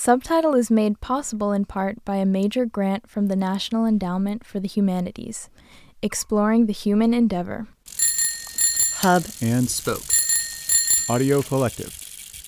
Subtitle is made possible in part by a major grant from the National Endowment for the Humanities, exploring the human endeavor. Hub and Spoke. Audio Collective.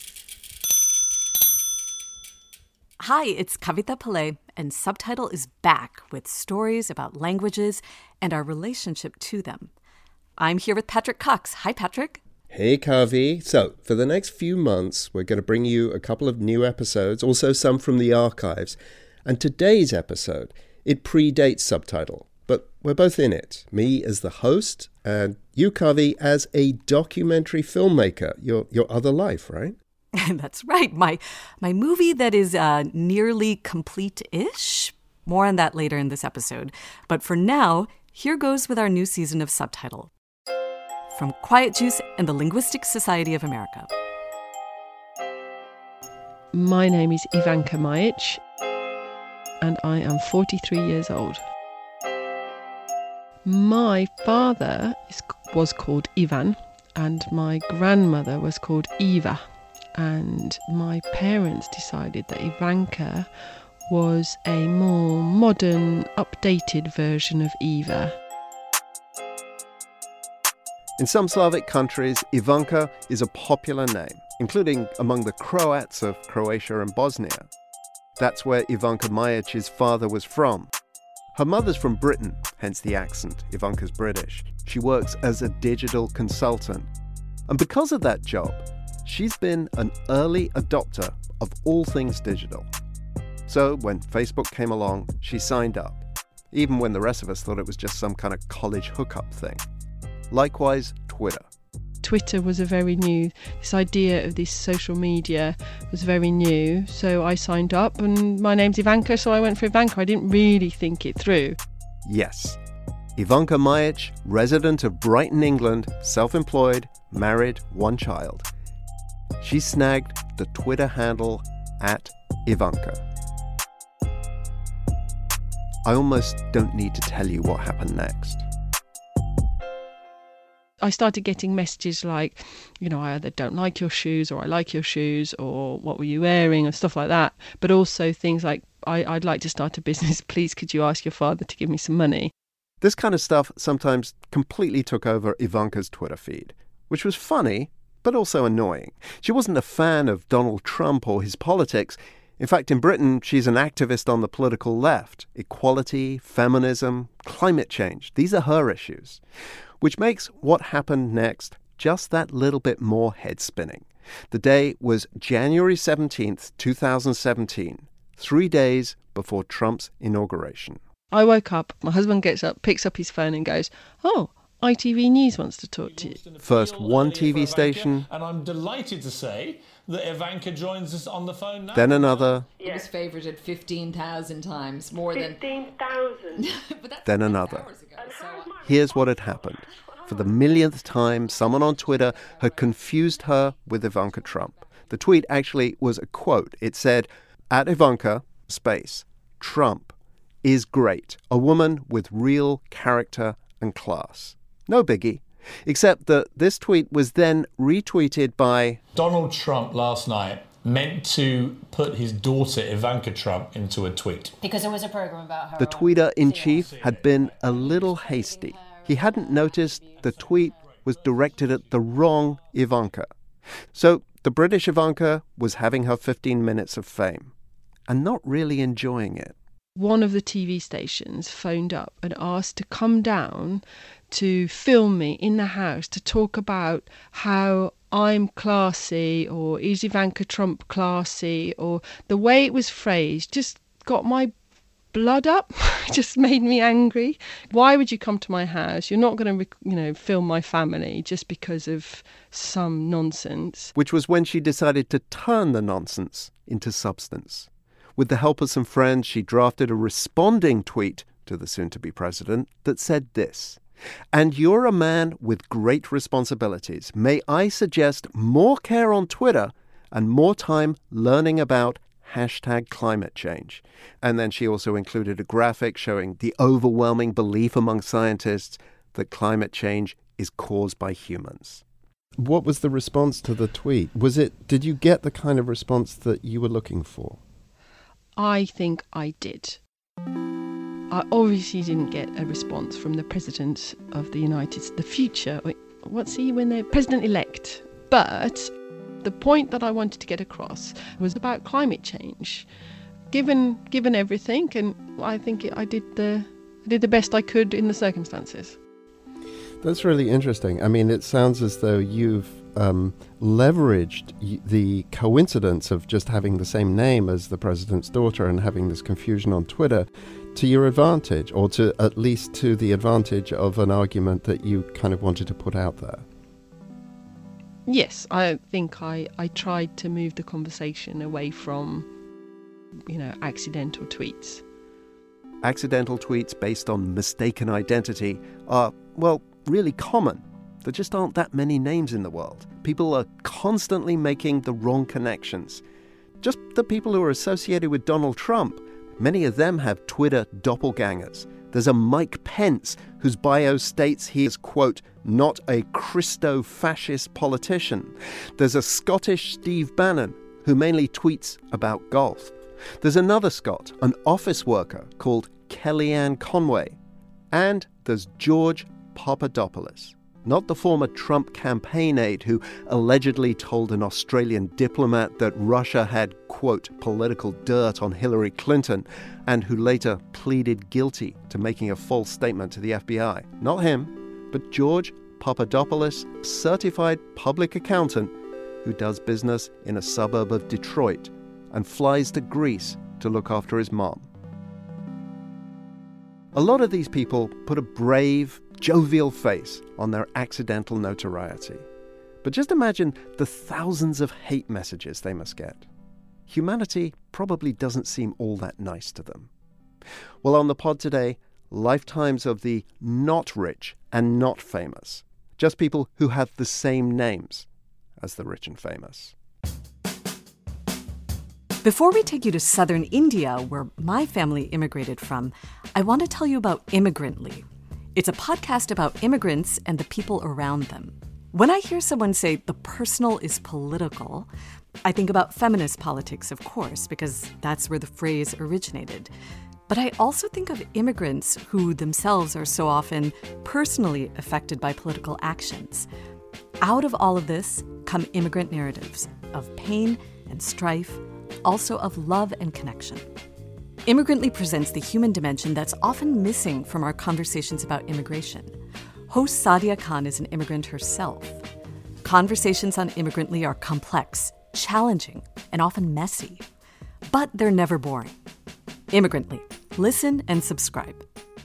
Hi, it's Kavita Pillai, and Subtitle is back with stories about languages and our relationship to them. I'm here with Patrick Cox. Hi, Patrick. Hey, Kavi. So, for the next few months, we're going to bring you a couple of new episodes, also some from the archives. And today's episode, it predates Subtitle, but we're both in it. Me as the host, and you, Kavi, as a documentary filmmaker. Your other life, right? That's right. My movie that is nearly complete-ish. More on that later in this episode. But for now, here goes with our new season of Subtitle. From Quiet Juice and the Linguistic Society of America. My name is Ivanka Majic, and I am 43 years old. My father was called Ivan, and my grandmother was called Eva. And my parents decided that Ivanka was a more modern, updated version of Eva. In some Slavic countries, Ivanka is a popular name, including among the Croats of Croatia and Bosnia. That's where Ivanka Majic's father was from. Her mother's from Britain, hence the accent. Ivanka's British. She works as a digital consultant. And because of that job, she's been an early adopter of all things digital. So when Facebook came along, she signed up, even when the rest of us thought it was just some kind of college hookup thing. Likewise, Twitter. Twitter was this idea of this social media was very new. So I signed up, and my name's Ivanka, so I went for Ivanka. I didn't really think it through. Yes. Ivanka Majic, resident of Brighton, England, self-employed, married, one child. She snagged the Twitter handle @Ivanka. I almost don't need to tell you what happened next. I started getting messages like, I either don't like your shoes or I like your shoes or what were you wearing or stuff like that. But also things like, I'd like to start a business. Please, could you ask your father to give me some money? This kind of stuff sometimes completely took over Ivanka's Twitter feed, which was funny, but also annoying. She wasn't a fan of Donald Trump or his politics. In fact, in Britain, she's an activist on the political left. Equality, feminism, climate change. These are her issues. Which makes what happened next just that little bit more head-spinning. The day was January 17th, 2017, 3 days before Trump's inauguration. I woke up, my husband gets up, picks up his phone and goes, "Oh, ITV News wants to talk to you." First one TV station. And I'm delighted to say that Ivanka joins us on the phone now. Then another. It was favoured 15,000 times, more than 15,000. Then another. Here's what had happened. For the millionth time, someone on Twitter had confused her with Ivanka Trump. The tweet actually was a quote. It said, @Ivanka, Trump is great. A woman with real character and class. No biggie. Except that this tweet was then retweeted by Donald Trump last night meant to put his daughter Ivanka Trump into a tweet. Because there was a program about her. The tweeter-in-chief had been a little hasty. He hadn't noticed the tweet was directed at the wrong Ivanka. So the British Ivanka was having her 15 minutes of fame and not really enjoying it. One of the TV stations phoned up and asked to come down to film me in the house to talk about how I'm classy, or is Ivanka Trump classy, or the way it was phrased just got my blood up. It just made me angry. Why would you come to my house? You're not going to, film my family just because of some nonsense. Which was when she decided to turn the nonsense into substance. With the help of some friends, she drafted a responding tweet to the soon-to-be president that said this: "And you're a man with great responsibilities. May I suggest more care on Twitter and more time learning about #climate change." And then she also included a graphic showing the overwhelming belief among scientists that climate change is caused by humans. What was the response to the tweet? Did you get the kind of response that you were looking for? I think I did. I obviously didn't get a response from the President of the United States, the future, what's he when they're President-elect? But the point that I wanted to get across was about climate change. Given everything, and I think I did the best I could in the circumstances. That's really interesting. I mean, it sounds as though you've leveraged the coincidence of just having the same name as the president's daughter and having this confusion on Twitter to your advantage, or to at least to the advantage of an argument that you kind of wanted to put out there. Yes, I think I tried to move the conversation away from, accidental tweets. Accidental tweets based on mistaken identity are, well, really common. There just aren't that many names in the world. People are constantly making the wrong connections. Just the people who are associated with Donald Trump, many of them have Twitter doppelgangers. There's a Mike Pence whose bio states he is, quote, not a Christo-fascist politician. There's a Scottish Steve Bannon who mainly tweets about golf. There's another Scot, an office worker called Kellyanne Conway. And there's George Papadopoulos, not the former Trump campaign aide who allegedly told an Australian diplomat that Russia had, quote, political dirt on Hillary Clinton, and who later pleaded guilty to making a false statement to the FBI. Not him, but George Papadopoulos, certified public accountant who does business in a suburb of Detroit and flies to Greece to look after his mom. A lot of these people put a brave, jovial face on their accidental notoriety. But just imagine the thousands of hate messages they must get. Humanity probably doesn't seem all that nice to them. Well, on the pod today, lifetimes of the not rich and not famous. Just people who have the same names as the rich and famous. Before we take you to southern India, where my family immigrated from, I want to tell you about Immigrantly. It's a podcast about immigrants and the people around them. When I hear someone say the personal is political, I think about feminist politics, of course, because that's where the phrase originated. But I also think of immigrants who themselves are so often personally affected by political actions. Out of all of this come immigrant narratives of pain and strife, also of love and connection. Immigrantly presents the human dimension that's often missing from our conversations about immigration. Host Sadia Khan is an immigrant herself. Conversations on Immigrantly are complex, challenging, and often messy. But they're never boring. Immigrantly. Listen and subscribe.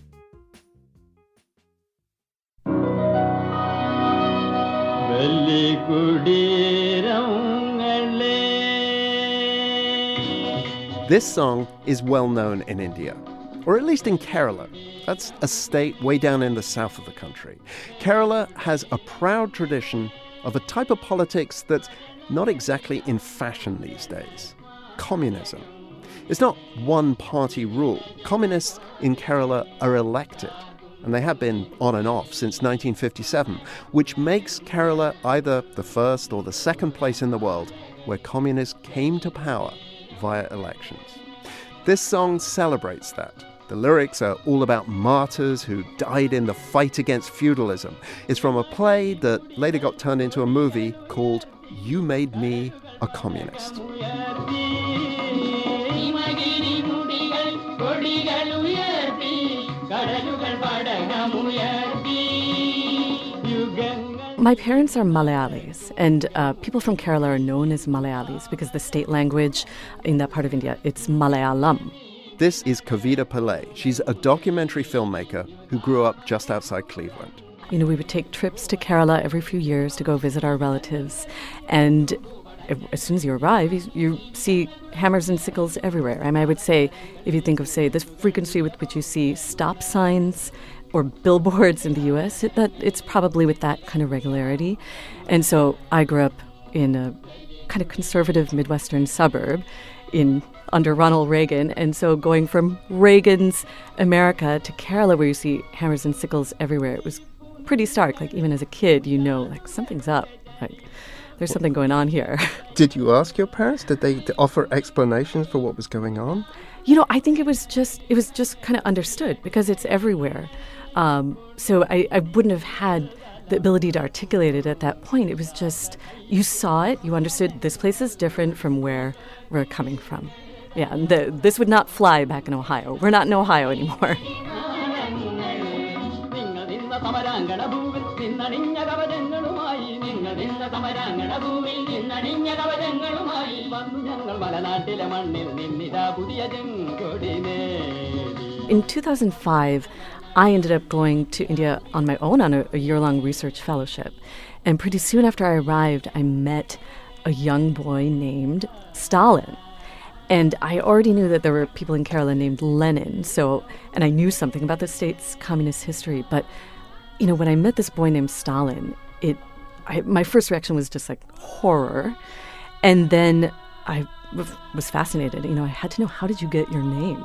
This song is well known in India, or at least in Kerala. That's a state way down in the south of the country. Kerala has a proud tradition of a type of politics that's not exactly in fashion these days: communism. It's not one-party rule. Communists in Kerala are elected, and they have been on and off since 1957, which makes Kerala either the first or the second place in the world where communists came to power via elections. This song celebrates that. The lyrics are all about martyrs who died in the fight against feudalism. It's from a play that later got turned into a movie called You Made Me a Communist. My parents are Malayalis, and people from Kerala are known as Malayalis because the state language in that part of India, it's Malayalam. This is Kavita Pillai. She's a documentary filmmaker who grew up just outside Cleveland. We would take trips to Kerala every few years to go visit our relatives, and as soon as you arrive, you see hammers and sickles everywhere. I would say, if you think of, say, the frequency with which you see stop signs or billboards in the U.S., it's probably with that kind of regularity. And so I grew up in a kind of conservative Midwestern suburb under Ronald Reagan. And so going from Reagan's America to Kerala, where you see hammers and sickles everywhere, it was pretty stark. Like, even as a kid, something's up. there's something going on here. Did you ask your parents? Did they offer explanations for what was going on? I think it was just kind of understood because it's everywhere. So I wouldn't have had the ability to articulate it at that point. It was just, you saw it, you understood this place is different from where we're coming from. Yeah, this would not fly back in Ohio. We're not in Ohio anymore. In 2005, I ended up going to India on my own on a year-long research fellowship. And pretty soon after I arrived, I met a young boy named Stalin. And I already knew that there were people in Kerala named Lenin, and I knew something about the state's communist history. But, when I met this boy named Stalin, my first reaction was just like horror. And then I was fascinated. I had to know, how did you get your name?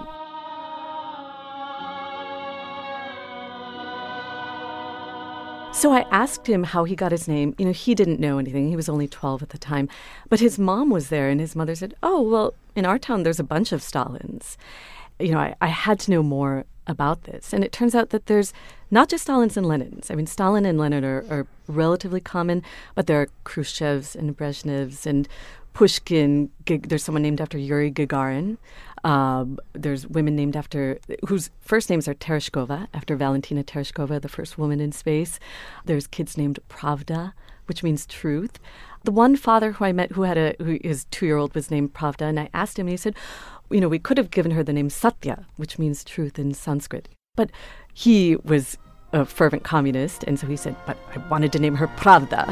So I asked him how he got his name. He didn't know anything. He was only 12 at the time. But his mom was there, and his mother said, oh, well, in our town, there's a bunch of Stalins. I had to know more about this. And it turns out that there's not just Stalins and Lenins. I mean, Stalin and Lenin are relatively common, but there are Khrushchevs and Brezhnevs and Pushkin. There's someone named after Yuri Gagarin. There's women named after, whose first names are Tereshkova, after Valentina Tereshkova, the first woman in space. There's kids named Pravda, which means truth. The one father who I met who his 2-year-old was named Pravda, and I asked him, and he said, we could have given her the name Satya, which means truth in Sanskrit. But he was a fervent communist, and so he said, but I wanted to name her Pravda.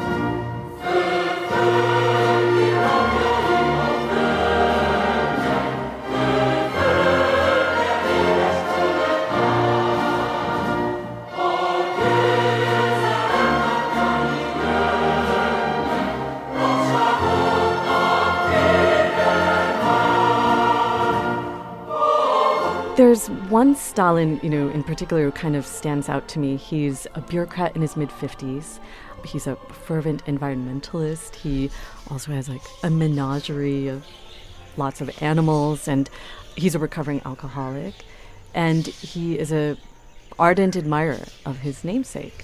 There's one Stalin, in particular who kind of stands out to me. He's a bureaucrat in his mid-50s. He's a fervent environmentalist. He also has a menagerie of lots of animals, and he's a recovering alcoholic. And he is an ardent admirer of his namesake.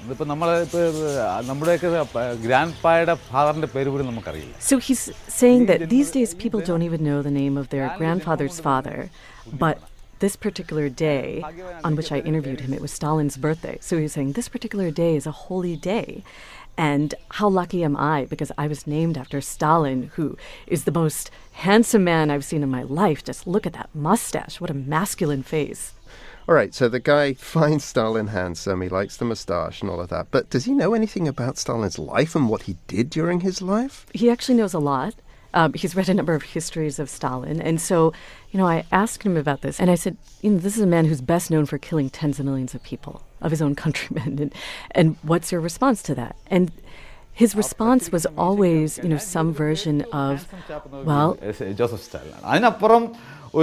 So he's saying that these days people don't even know the name of their grandfather's father, but this particular day on which I interviewed him, it was Stalin's birthday. So he was saying, this particular day is a holy day. And how lucky am I, because I was named after Stalin, who is the most handsome man I've seen in my life. Just look at that mustache. What a masculine face. All right, so the guy finds Stalin handsome, he likes the moustache and all of that. But does he know anything about Stalin's life and what he did during his life? He actually knows a lot. He's read a number of histories of Stalin. And so, I asked him about this. And I said, this is a man who's best known for killing tens of millions of people, of his own countrymen. And what's your response to that? And his response was always, some version of, well, Joseph Stalin.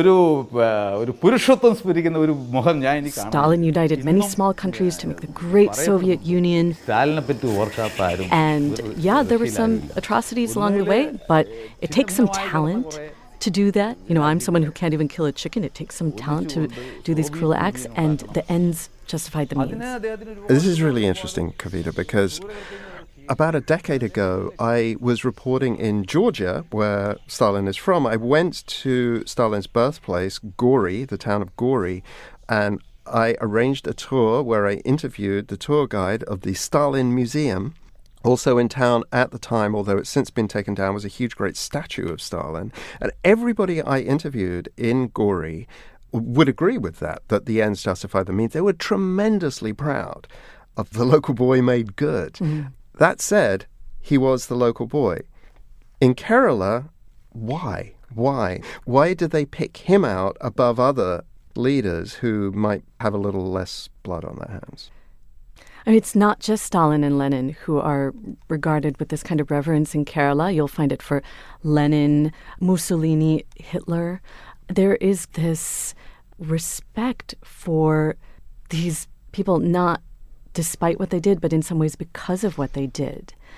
Stalin united many small countries to make the great Soviet Union. And there were some atrocities along the way, but it takes some talent to do that. I'm someone who can't even kill a chicken. It takes some talent to do these cruel acts, and the ends justified the means. This is really interesting, Kavita, because about a decade ago, I was reporting in Georgia, where Stalin is from. I went to Stalin's birthplace, Gori, the town of Gori, and I arranged a tour where I interviewed the tour guide of the Stalin Museum. Also in town at the time, although it's since been taken down, was a huge, great statue of Stalin. And everybody I interviewed in Gori would agree with that the ends justify the means. They were tremendously proud of the local boy made good. Mm-hmm. That said, he was the local boy. In Kerala, why? Why did they pick him out above other leaders who might have a little less blood on their hands? I mean, it's not just Stalin and Lenin who are regarded with this kind of reverence in Kerala. You'll find it for Lenin, Mussolini, Hitler. There is this respect for these people, not despite what they did, but in some ways because of what they did.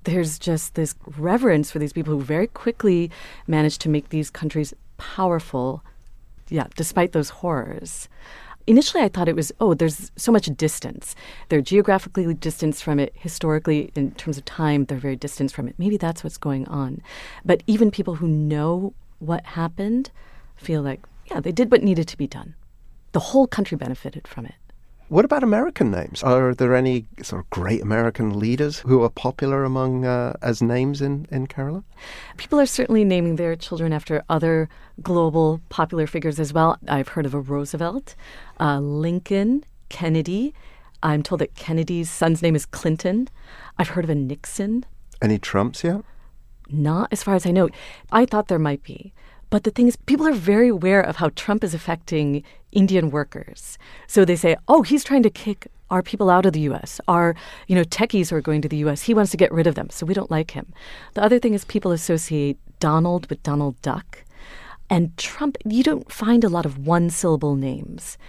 there's just this reverence for these people who very quickly managed to make these countries powerful, despite those horrors. Initially, I thought it was, there's so much distance. They're geographically distanced from it. Historically, in terms of time, they're very distant from it. Maybe that's what's going on. But even people who know what happened feel like, they did what needed to be done. The whole country benefited from it. What about American names? Are there any sort of great American leaders who are popular among as names in Kerala? People are certainly naming their children after other global popular figures as well. I've heard of a Roosevelt, Lincoln, Kennedy. I'm told that Kennedy's son's name is Clinton. I've heard of a Nixon. Any Trumps yet? Not as far as I know. I thought there might be. But the thing is, people are very aware of how Trump is affecting Indian workers. So they say, he's trying to kick our people out of the U.S. Our, techies are going to the U.S. He wants to get rid of them, so we don't like him. The other thing is people associate Donald with Donald Duck. And Trump, you don't find a lot of one-syllable names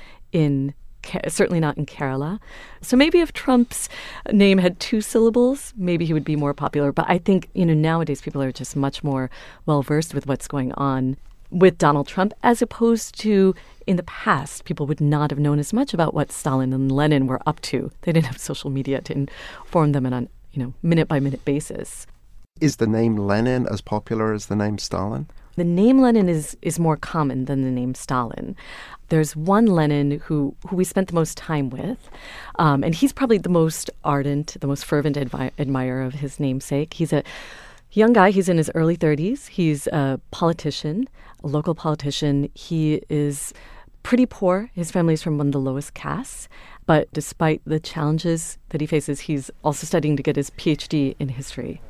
certainly not in Kerala. So maybe if Trump's name had 2 syllables, maybe he would be more popular. But I think, nowadays people are just much more well-versed with what's going on with Donald Trump, as opposed to in the past, people would not have known as much about what Stalin and Lenin were up to. They didn't have social media to inform them on a minute-by-minute basis. Is the name Lenin as popular as the name Stalin? The name Lenin is more common than the name Stalin. There's one Lenin who we spent the most time with, and he's probably the most ardent, the most fervent admirer of his namesake. He's a young guy. He's in his early 30s. He's a politician, a local politician. He is pretty poor. His family is from one of the lowest castes. But despite the challenges that he faces, he's also studying to get his PhD in history.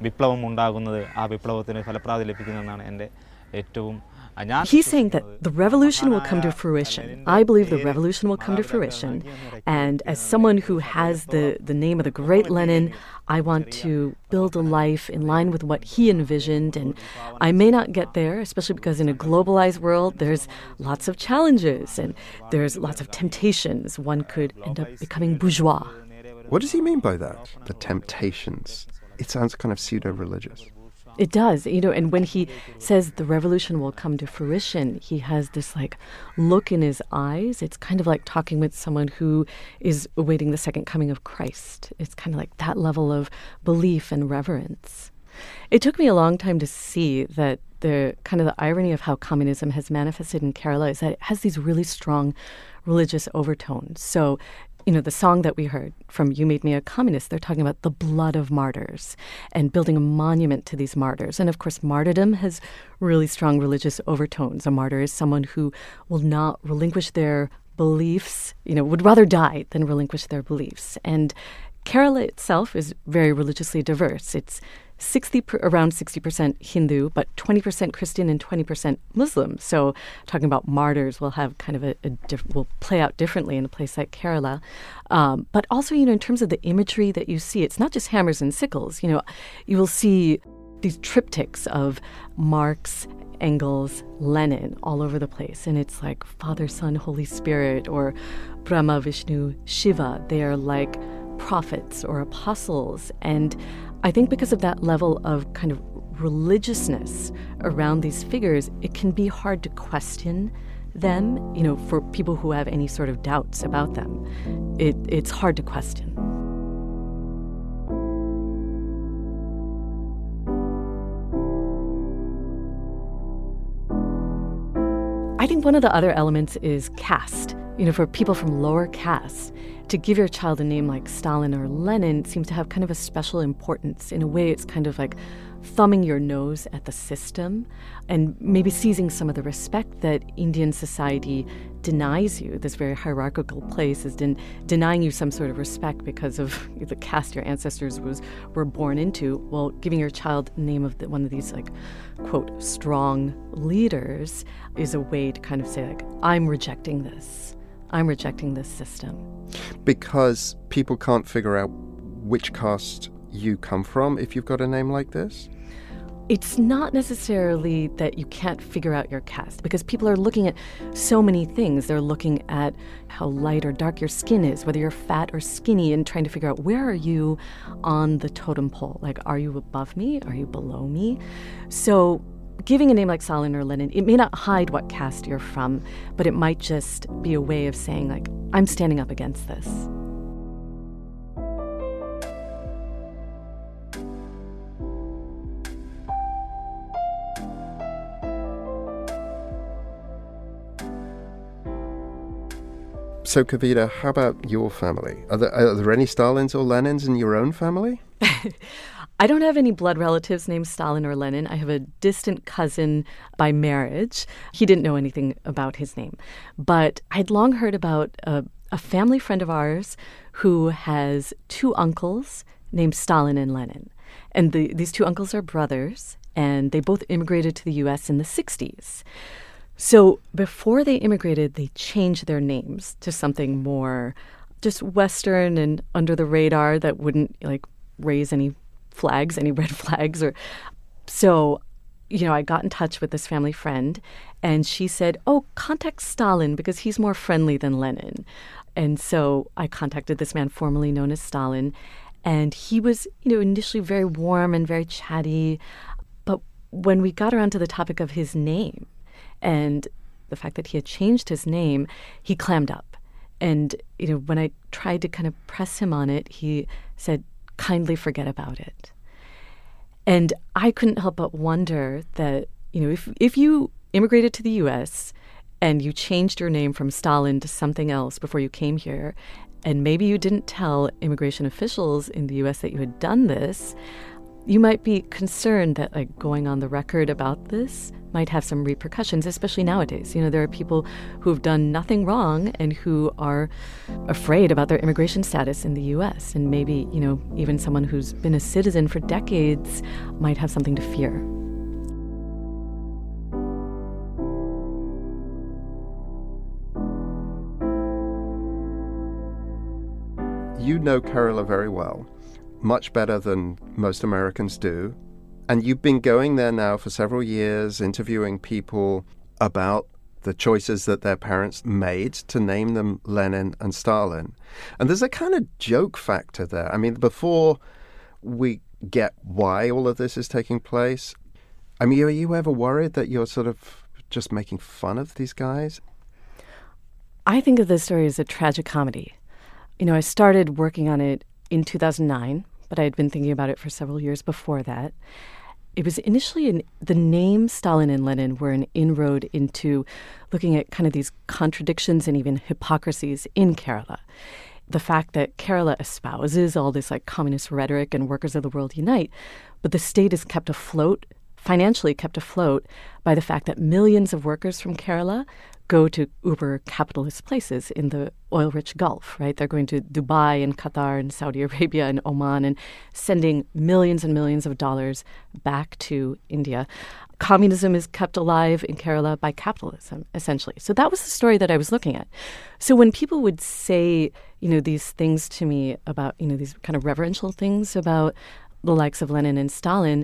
He's saying that the revolution will come to fruition. I believe the revolution will come to fruition. And as someone who has the name of the great Lenin, I want to build a life in line with what he envisioned. And I may not get there, especially because in a globalized world, there's lots of challenges and there's lots of temptations. One could end up becoming bourgeois. What does he mean by that? The temptations. It sounds kind of pseudo-religious. It does, and when he says the revolution will come to fruition, he has this look in his eyes. It's kind of like talking with someone who is awaiting the second coming of Christ. It's kind of like that level of belief and reverence. It took me a long time to see that the irony of how communism has manifested in Kerala is that it has these really strong religious overtones. So the song that we heard from You Made Me a Communist, they're talking about the blood of martyrs and building a monument to these martyrs. And of course, martyrdom has really strong religious overtones. A martyr is someone who will not relinquish their beliefs, would rather die than relinquish their beliefs. And Kerala itself is very religiously diverse. It's around 60% Hindu, but 20% Christian and 20% Muslim. So talking about martyrs will have kind of will play out differently in a place like Kerala. But also, in terms of the imagery that you see, it's not just hammers and sickles. You will see these triptychs of Marx, Engels, Lenin all over the place. And it's like Father, Son, Holy Spirit, or Brahma, Vishnu, Shiva. They are like prophets or apostles. And I think because of that level of kind of religiousness around these figures, it can be hard to question them, for people who have any sort of doubts about them. It's hard to question. I think one of the other elements is caste. For people from lower castes, to give your child a name like Stalin or Lenin seems to have kind of a special importance. In a way, it's kind of like thumbing your nose at the system and maybe seizing some of the respect that Indian society denies you. This very hierarchical place is denying you some sort of respect because of the caste your ancestors were born into. Well, giving your child the name of one of these, quote, strong leaders is a way to kind of say, I'm rejecting this. I'm rejecting this system. Because people can't figure out which caste you come from if you've got a name like this? It's not necessarily that you can't figure out your caste, because people are looking at so many things. They're looking at how light or dark your skin is, whether you're fat or skinny, and trying to figure out where are you on the totem pole? Like, are you above me? Are you below me? So giving a name like Stalin or Lenin, it may not hide what caste you're from, but it might just be a way of saying, like, I'm standing up against this. So, Kavita, how about your family? Are there any Stalins or Lenins in your own family? I don't have any blood relatives named Stalin or Lenin. I have a distant cousin by marriage. He didn't know anything about his name. But I'd long heard about a family friend of ours who has two uncles named Stalin and Lenin. And these two uncles are brothers, and they both immigrated to the U.S. in the 60s. So before they immigrated, they changed their names to something more just Western and under the radar that wouldn't like raise any flags, any red flags. So, I got in touch with this family friend, and she said, oh, contact Stalin because he's more friendly than Lenin. And so I contacted this man formerly known as Stalin, and he was, initially very warm and very chatty. But when we got around to the topic of his name, and the fact that he had changed his name, he clammed up. And, when I tried to kind of press him on it, he said, kindly forget about it. And I couldn't help but wonder that, if you immigrated to the U.S. and you changed your name from Stalin to something else before you came here, and maybe you didn't tell immigration officials in the U.S. that you had done this, you might be concerned that going on the record about this might have some repercussions, especially nowadays. There are people who've done nothing wrong and who are afraid about their immigration status in the U.S. And maybe, even someone who's been a citizen for decades might have something to fear. You know Kerala very well, much better than most Americans do. And you've been going there now for several years, interviewing people about the choices that their parents made to name them Lenin and Stalin. And there's a kind of joke factor there. I mean, before we get why all of this is taking place, are you ever worried that you're sort of just making fun of these guys? I think of this story as a tragic comedy. I started working on it in 2009, but I had been thinking about it for several years before that. It was initially the name Stalin and Lenin were an inroad into looking at kind of these contradictions and even hypocrisies in Kerala. The fact that Kerala espouses all this communist rhetoric and workers of the world unite, but the state is kept afloat, financially kept afloat, by the fact that millions of workers from Kerala go to uber capitalist places in the oil-rich Gulf, right? They're going to Dubai and Qatar and Saudi Arabia and Oman and sending millions and millions of dollars back to India. Communism is kept alive in Kerala by capitalism, essentially. So that was the story that I was looking at. So when people would say, these things to me about, these kind of reverential things about the likes of Lenin and Stalin,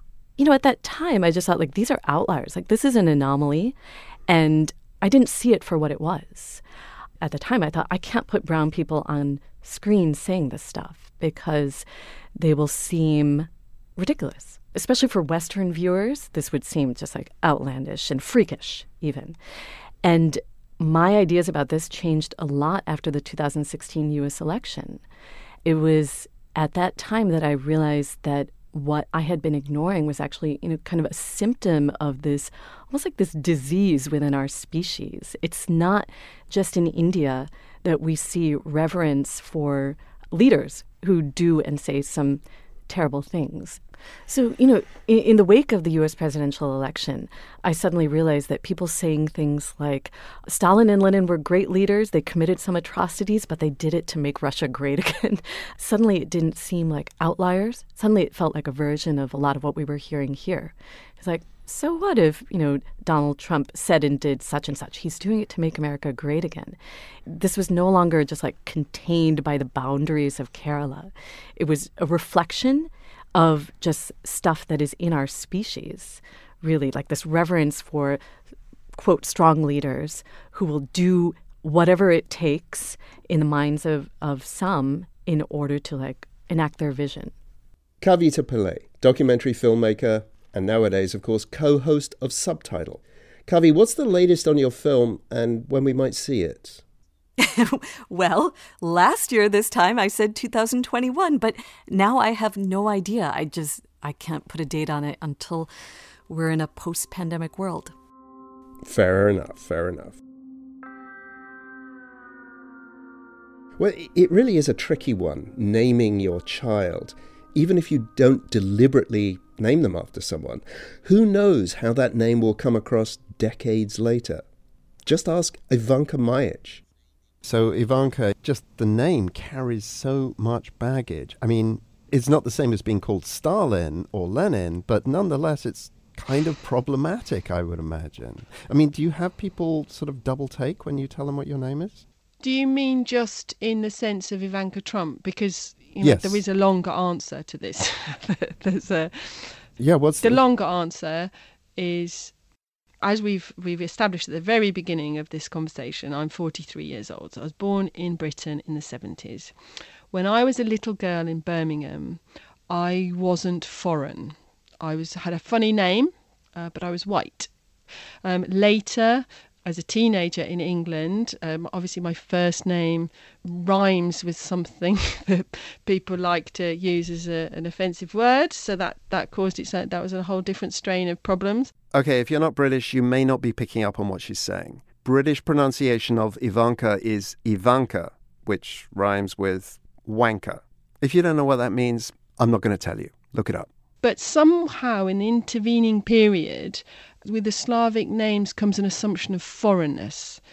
at that time, I just thought, these are outliers. This is an anomaly. And I didn't see it for what it was. At the time, I thought, I can't put brown people on screen saying this stuff because they will seem ridiculous. Especially for Western viewers, this would seem just outlandish and freakish, even. And my ideas about this changed a lot after the 2016 U.S. election. It was at that time that I realized that what I had been ignoring was actually, kind of a symptom of this, almost like this disease within our species. It's not just in India that we see reverence for leaders who do and say some terrible things. So, in the wake of the U.S. presidential election, I suddenly realized that people saying things like Stalin and Lenin were great leaders, they committed some atrocities, but they did it to make Russia great again. Suddenly it didn't seem like outliers. Suddenly it felt like a version of a lot of what we were hearing here. It's like, so what if, Donald Trump said and did such and such? He's doing it to make America great again. This was no longer just contained by the boundaries of Kerala. It was a reflection of just stuff that is in our species, really, like this reverence for, quote, strong leaders who will do whatever it takes in the minds of some in order to, like, enact their vision. Kavita Pillai, documentary filmmaker, and nowadays, of course, co-host of Subtitle. Kavi, what's the latest on your film and when we might see it? Well, last year this time I said 2021, but now I have no idea. I can't put a date on it until we're in a post-pandemic world. Fair enough. Well, it really is a tricky one, naming your child. Even if you don't deliberately name them after someone, who knows how that name will come across decades later? Just ask Ivanka Maic. So Ivanka, just the name carries so much baggage. I mean, it's not the same as being called Stalin or Lenin, but nonetheless, it's kind of problematic, I would imagine. I mean, do you have people sort of double take when you tell them what your name is? Do you mean just in the sense of Ivanka Trump? Because yes. There is a longer answer to this. What's the longer answer is, as we've established at the very beginning of this conversation, I'm 43 years old. So I was born in Britain in the 70s. When I was a little girl in Birmingham, I wasn't foreign. I had a funny name, but I was white. Later, as a teenager in England, obviously my first name rhymes with something that people like to use as an offensive word. So that caused it. So that was a whole different strain of problems. Okay, if you're not British, you may not be picking up on what she's saying. British pronunciation of Ivanka is Ivanka, which rhymes with wanker. If you don't know what that means, I'm not going to tell you. Look it up. But somehow in the intervening period, with the Slavic names comes an assumption of foreignness.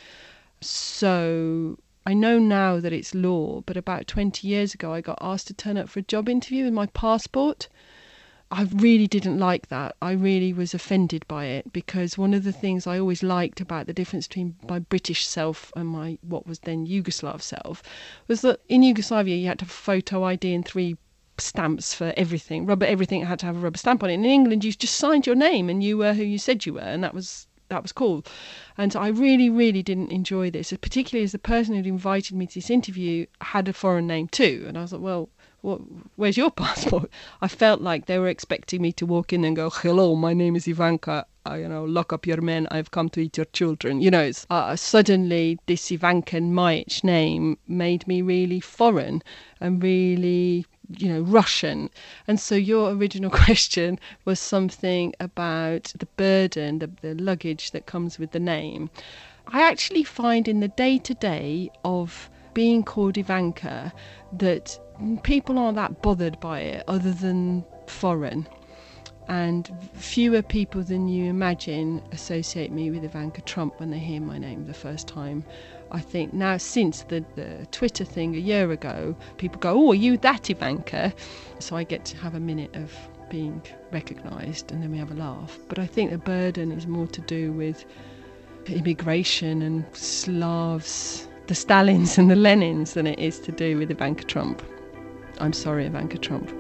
So I know now that it's law, but about 20 years ago I got asked to turn up for a job interview with my passport. I really didn't like that. I really was offended by it, because one of the things I always liked about the difference between my British self and my what was then Yugoslav self was that in Yugoslavia you had to have photo ID and 3 stamps for everything. Everything had to have a rubber stamp on it. And in England, you just signed your name and you were who you said you were, and that was cool. And so I really, really didn't enjoy this, particularly as the person who'd invited me to this interview had a foreign name too. And I was like, well, where's your passport? I felt like they were expecting me to walk in and go, hello, my name is Ivanka. Lock up your men. I've come to eat your children. Suddenly this Ivanka Maic name made me really foreign and really Russian. And so your original question was something about the burden, the luggage that comes with the name. I actually find in the day-to-day of being called Ivanka that people aren't that bothered by it other than foreign. And fewer people than you imagine associate me with Ivanka Trump when they hear my name the first time. I think now, since the Twitter thing a year ago, people go, oh, are you that Ivanka? So I get to have a minute of being recognised, and then we have a laugh. But I think the burden is more to do with immigration and Slavs, the Stalins and the Lenins, than it is to do with Ivanka Trump. I'm sorry, Ivanka Trump.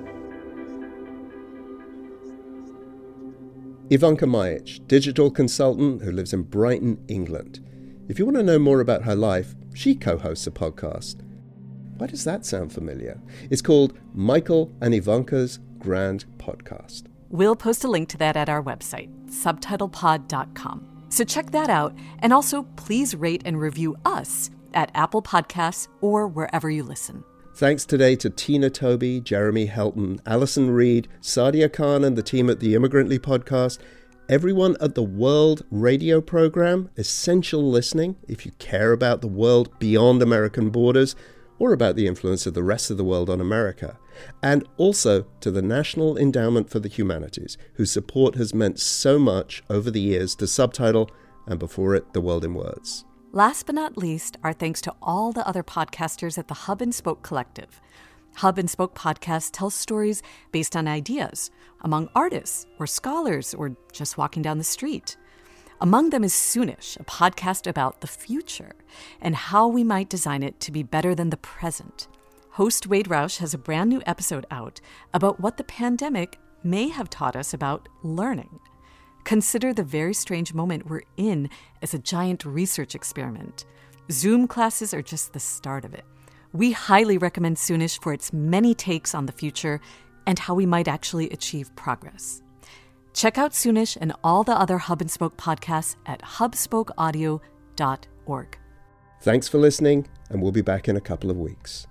Ivanka Maic, digital consultant who lives in Brighton, England. If you want to know more about her life, she co-hosts a podcast. Why does that sound familiar? It's called Michael and Ivanka's Grand Podcast. We'll post a link to that at our website, subtitlepod.com. So check that out, and also please rate and review us at Apple Podcasts or wherever you listen. Thanks today to Tina Toby, Jeremy Helton, Alison Reed, Sadia Khan and the team at the Immigrantly podcast, everyone at the World Radio program, Essential Listening, if you care about the world beyond American borders, or about the influence of the rest of the world on America, and also to the National Endowment for the Humanities, whose support has meant so much over the years to Subtitle, and before it, The World in Words. Last but not least, our thanks to all the other podcasters at the Hub and Spoke Collective. Hub and Spoke podcast tells stories based on ideas among artists or scholars or just walking down the street. Among them is Soonish, a podcast about the future and how we might design it to be better than the present. host Wade Roush has a brand new episode out about what the pandemic may have taught us about learning. Consider the very strange moment we're in as a giant research experiment. Zoom classes are just the start of it. We highly recommend Soonish for its many takes on the future and how we might actually achieve progress. Check out Soonish and all the other Hub and Spoke podcasts at hubspokeaudio.org. Thanks for listening, and we'll be back in a couple of weeks.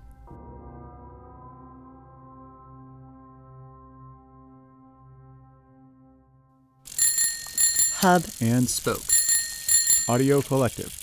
Hub and Spoke Audio Collective.